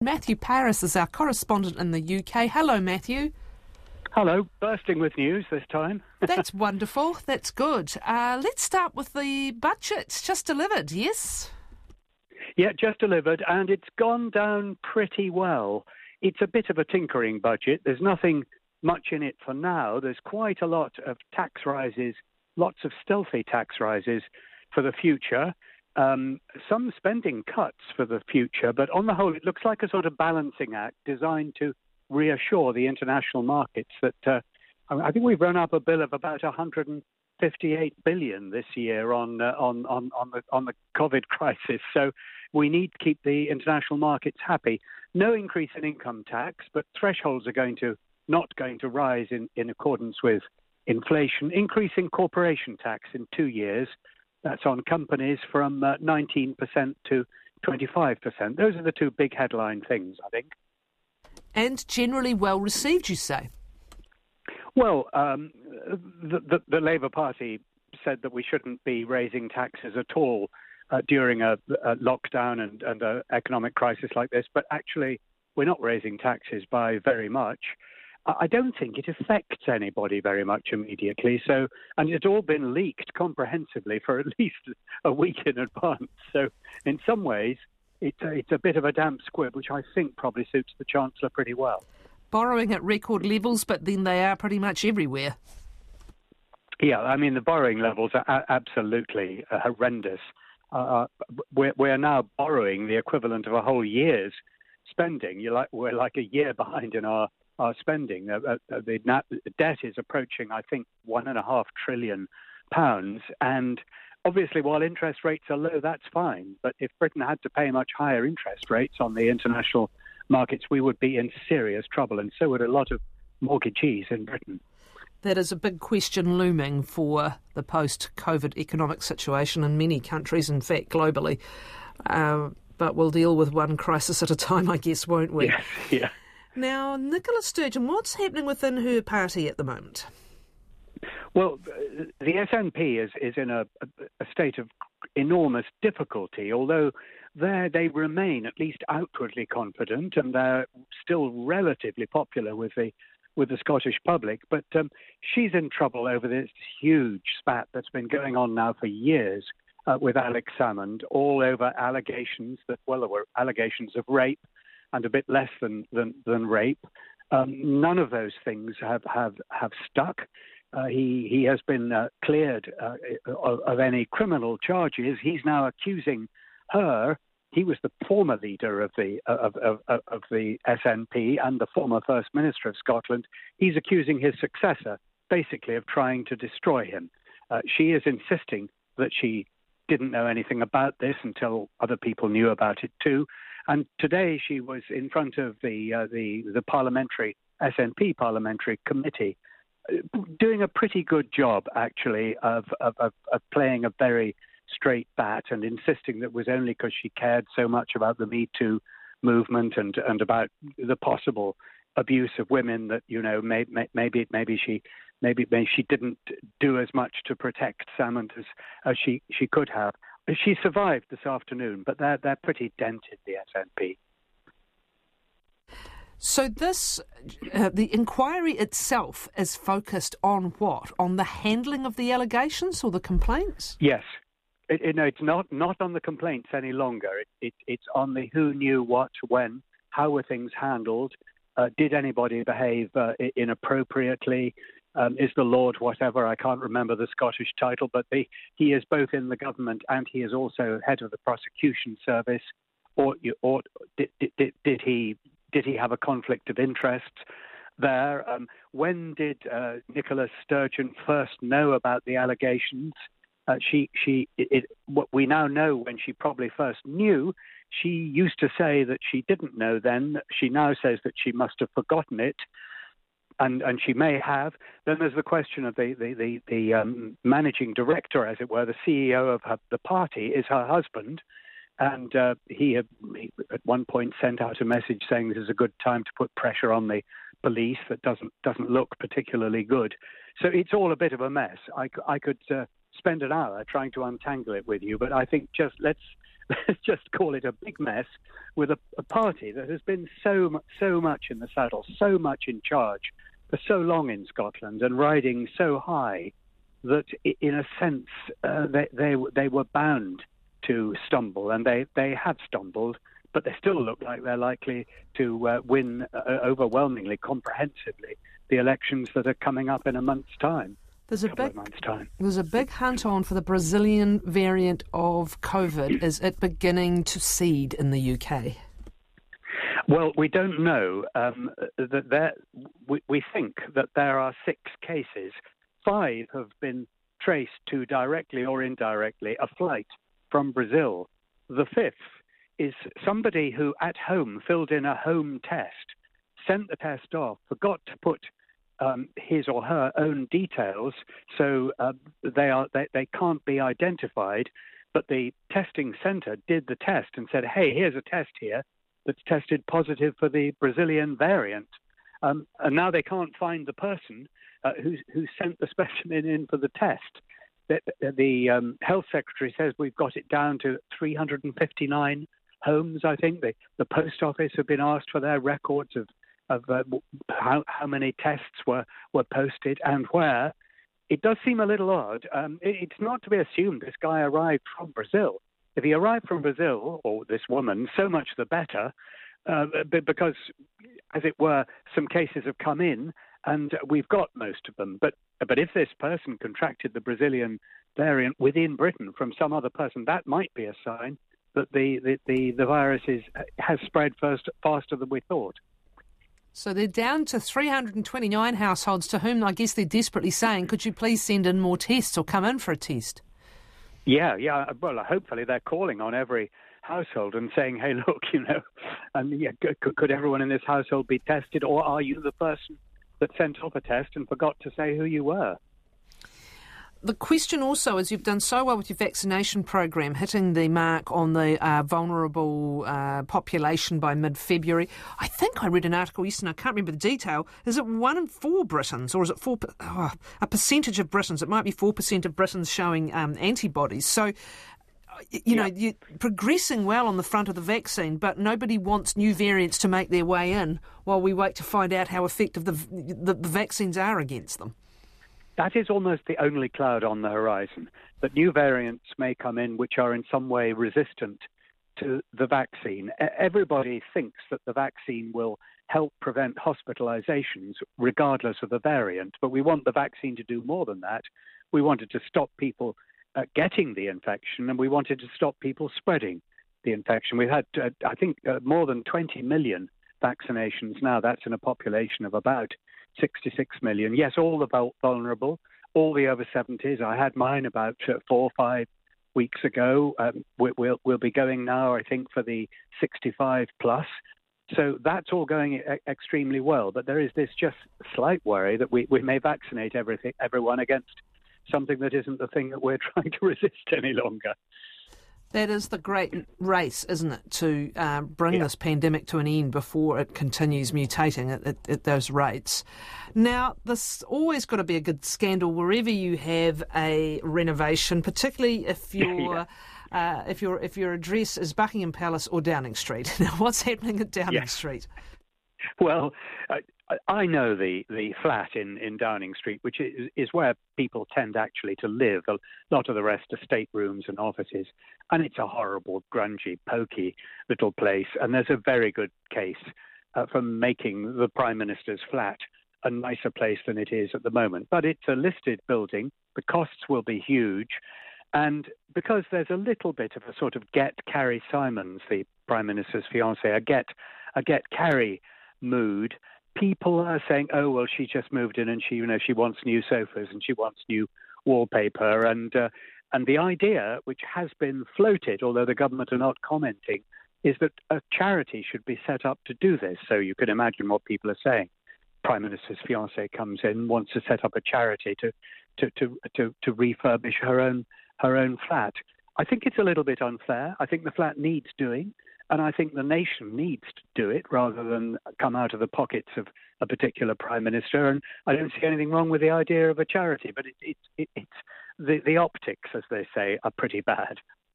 Matthew Paris is our correspondent in the UK. Hello, Matthew. Hello, bursting with news this time. That's wonderful. That's good. Let's start with the budget just delivered, yes? Yeah, just delivered, and it's gone down pretty well. It's a bit of a tinkering budget. There's nothing much in it for now. There's quite a lot of tax rises, lots of stealthy tax rises for the future. Some spending cuts for the future, but on the whole, it looks like a sort of balancing act designed to reassure the international markets that I think we've run up a bill of about 158 billion this year on the COVID crisis. So we need to keep the international markets happy. No increase in income tax, but thresholds are not going to rise in accordance with inflation. Increasing corporation tax in 2 years. That's on companies from 19% to 25%. Those are the two big headline things, I think. And generally well received, you say? Well, the Labour Party said that we shouldn't be raising taxes at all during a lockdown and an economic crisis like this, but actually we're not raising taxes by very much. I don't think it affects anybody very much immediately. So, and it's all been leaked comprehensively for at least a week in advance. So in some ways, it's a bit of a damp squib, which I think probably suits the Chancellor pretty well. Borrowing at record levels, but then they are pretty much everywhere. Yeah, I mean, the borrowing levels are absolutely horrendous. We're now borrowing the equivalent of a whole year's spending. We're like a year behind in our spending. The debt is approaching, I think, £1.5 trillion. And obviously, while interest rates are low, that's fine. But if Britain had to pay much higher interest rates on the international markets, we would be in serious trouble. And so would a lot of mortgagees in Britain. That is a big question looming for the post-COVID economic situation in many countries, in fact, globally. But we'll deal with one crisis at a time, I guess, won't we? Yeah. Now, Nicola Sturgeon, what's happening within her party at the moment? Well, the SNP is in a state of enormous difficulty, although they remain at least outwardly confident, and they're still relatively popular with the Scottish public. But she's in trouble over this huge spat that's been going on now for years with Alex Salmond, all over allegations there were allegations of rape and a bit less than rape. None of those things have stuck. He has been cleared of any criminal charges. He's now accusing her. He was the former leader of the SNP and the former First Minister of Scotland. He's accusing his successor, basically, of trying to destroy him. She is insisting that she didn't know anything about this until other people knew about it too. And today she was in front of the parliamentary SNP parliamentary committee, doing a pretty good job, actually, of playing a very straight bat and insisting that it was only because she cared so much about the Me Too movement and about the possible abuse of women that, you know, maybe she didn't do as much to protect Salmond as she could have. She survived this afternoon, but they're pretty dented, the SNP. So the inquiry itself is focused on what? On the handling of the allegations or the complaints? Yes. It's not on the complaints any longer. It's on the who knew what, when, how were things handled, did anybody behave inappropriately, is the Lord whatever, I can't remember the Scottish title, but he is both in the government and he is also head of the prosecution service, or did he have a conflict of interest there? When did Nicola Sturgeon first know about the allegations? What we now know, when she probably first knew, she used to say that she didn't know then. She now says that she must have forgotten it, and she may have. Then there's the question of the managing director, as it were, the CEO of the party, is her husband. And he at one point sent out a message saying this is a good time to put pressure on the police. That doesn't look particularly good. So it's all a bit of a mess. I could spend an hour trying to untangle it with you, but I think let's just call it a big mess with a party that has been so much in the saddle, so much in charge for so long in Scotland and riding so high that, in a sense, they were bound to stumble, and they have stumbled, but they still look like they're likely to win overwhelmingly, comprehensively, the elections that are coming up in a month's time. There's a big hunt on for the Brazilian variant of COVID. Is it beginning to seed in the UK? Well, we don't know. We think that there are 6 cases. 5 have been traced to, directly or indirectly, a flight from Brazil. The 5th is somebody who at home filled in a home test, sent the test off, forgot to put his or her own details, so they can't be identified. But the testing centre did the test and said, "Hey, here's a test here that's tested positive for the Brazilian variant," and now they can't find the person who sent the specimen in for the test. The health secretary says we've got it down to 359 homes. I think the post office have been asked for their records of how many tests were posted and where. It does seem a little odd. It's not to be assumed this guy arrived from Brazil. If he arrived from Brazil, or this woman, so much the better, because, as it were, some cases have come in and we've got most of them. But if this person contracted the Brazilian variant within Britain from some other person, that might be a sign that the virus has spread faster than we thought. So they're down to 329 households to whom I guess they're desperately saying, could you please send in more tests or come in for a test? Yeah. Well, hopefully they're calling on every household and saying, hey, look, could everyone in this household be tested, or are you the person that sent off a test and forgot to say who you were? The question also is, you've done so well with your vaccination program, hitting the mark on the vulnerable population by mid-February. I think I read an article yesterday, I can't remember the detail. Is it 1 in 4 Britons, or is it a percentage of Britons? It might be 4% of Britons showing antibodies. So, you're progressing well on the front of the vaccine, but nobody wants new variants to make their way in while we wait to find out how effective the vaccines are against them. That is almost the only cloud on the horizon, that new variants may come in which are in some way resistant to the vaccine. Everybody thinks that the vaccine will help prevent hospitalizations regardless of the variant, but we want the vaccine to do more than that. We wanted to stop people getting the infection, and we wanted to stop people spreading the infection. We've had, I think, more than 20 million vaccinations now. That's in a population of about 66 million. Yes, all the vulnerable, all the over 70s. I had mine about 4 or 5 weeks ago. We'll be going now, I think, for the 65 plus. So that's all going extremely well. But there is this just slight worry that we may vaccinate everyone against something that isn't the thing that we're trying to resist any longer. That is the great race, isn't it, to bring this pandemic to an end before it continues mutating at those rates. Now, there's always got to be a good scandal wherever you have a renovation, particularly if your if your address is Buckingham Palace or Downing Street. Now, what's happening at Downing Street? Well, I know the flat in Downing Street, which is where people tend actually to live. A lot of the rest are staterooms and offices. And it's a horrible, grungy, pokey little place. And there's a very good case for making the Prime Minister's flat a nicer place than it is at the moment. But it's a listed building. The costs will be huge. And because there's a little bit of a sort of get Carrie Simons, the Prime Minister's fiancée, a get Carrie mood, people are saying, oh, well, she just moved in and she wants new sofas and she wants new wallpaper. And the idea, which has been floated, although the government are not commenting, is that a charity should be set up to do this. So you can imagine what people are saying. Prime Minister's fiancée comes in, wants to set up a charity to refurbish her own flat. I think it's a little bit unfair. I think the flat needs doing. And I think the nation needs to do it rather than come out of the pockets of a particular prime minister. And I don't see anything wrong with the idea of a charity, but it's the optics, as they say, are pretty bad.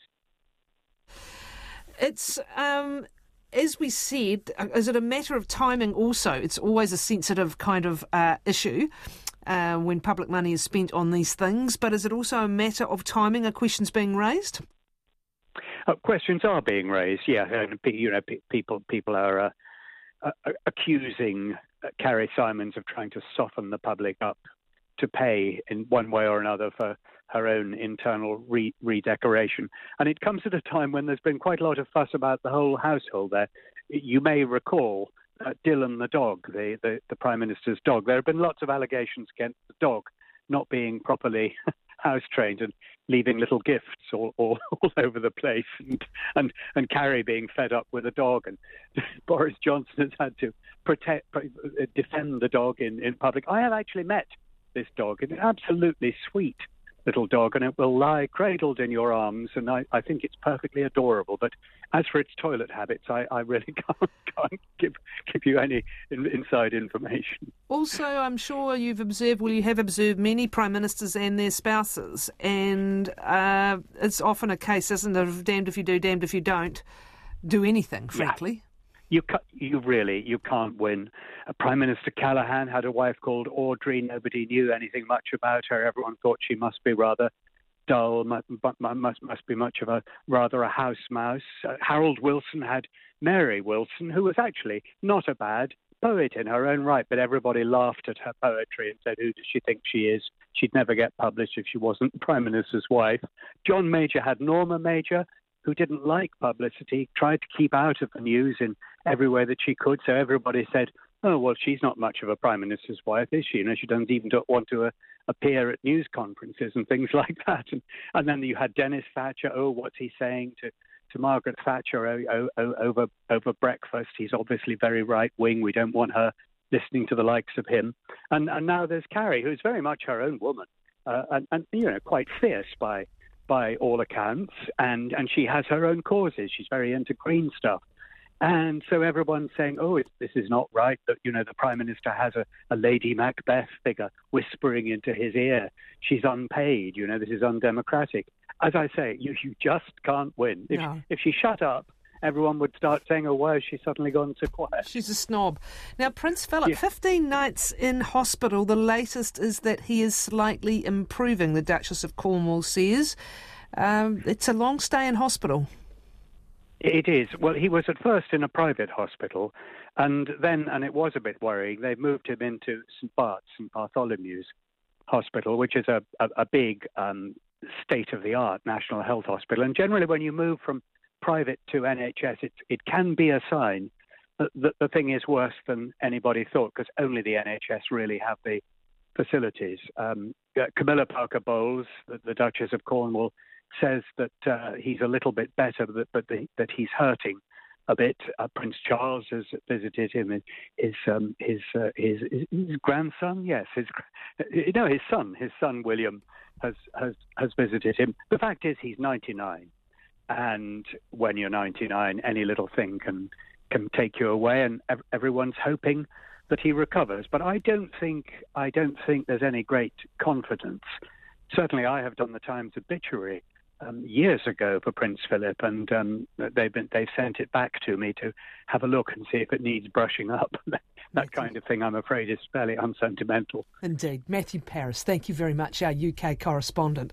It's, as we said, is it a matter of timing also? It's always a sensitive kind of issue when public money is spent on these things, but is it also a matter of timing? Are questions being raised? Questions are being raised, yeah. And, people are accusing Carrie Simons of trying to soften the public up to pay in one way or another for her own internal redecoration. And it comes at a time when there's been quite a lot of fuss about the whole household there. You may recall Dylan the dog, the Prime Minister's dog. There have been lots of allegations against the dog not being properly house trained and leaving little gifts all over the place, and Carrie being fed up with a dog, and Boris Johnson has had to defend the dog in public. I have actually met this dog. It's an absolutely sweet little dog, and it will lie cradled in your arms, and I think it's perfectly adorable. But as for its toilet habits, I really can't give you any inside information. Also, I'm sure you have observed many Prime Ministers and their spouses, and it's often a case, isn't it, of damned if you do, damned if you don't do anything, frankly. Yeah. You can't win. Prime Minister Callaghan had a wife called Audrey. Nobody knew anything much about her. Everyone thought she must be rather dull, must be much of a house mouse. Harold Wilson had Mary Wilson, who was actually not a bad poet in her own right, but everybody laughed at her poetry and said, who does she think she is? She'd never get published if she wasn't the Prime Minister's wife. John Major had Norma Major, who didn't like publicity, tried to keep out of the news in every way that she could. So everybody said, oh, well, she's not much of a Prime Minister's wife, is she? She doesn't even want to appear at news conferences and things like that. And then you had Dennis Thatcher. Oh, what's he saying to Margaret Thatcher over breakfast? He's obviously very right-wing. We don't want her listening to the likes of him. And now there's Carrie, who's very much her own woman, and quite fierce by all accounts, and she has her own causes. She's very into green stuff. And so everyone's saying, oh, this is not right, that, the Prime Minister has a Lady Macbeth figure whispering into his ear. She's unpaid, this is undemocratic. As I say, you just can't win. If she shut up, everyone would start saying, oh, why has she suddenly gone so quiet? She's a snob. Now, Prince Philip, 15 nights in hospital. The latest is that he is slightly improving, the Duchess of Cornwall says. It's a long stay in hospital. It is. Well, he was at first in a private hospital, and it was a bit worrying, they moved him into St Bartholomew's Hospital, which is a big state-of-the-art national health hospital. And generally when you move from private to NHS, it can be a sign that the thing is worse than anybody thought, because only the NHS really have the facilities. Camilla Parker Bowles, the Duchess of Cornwall, says that he's a little bit better, but that he's hurting a bit. Prince Charles has visited him. His grandson, yes, his son William has visited him. The fact is, he's 99, and when you're 99, any little thing can take you away, and everyone's hoping that he recovers. But I don't think there's any great confidence. Certainly, I have done the Times obituary years ago for Prince Philip, and they've sent it back to me to have a look and see if it needs brushing up. That kind of thing, I'm afraid, is fairly unsentimental. Indeed. Matthew Parris, thank you very much, our UK correspondent.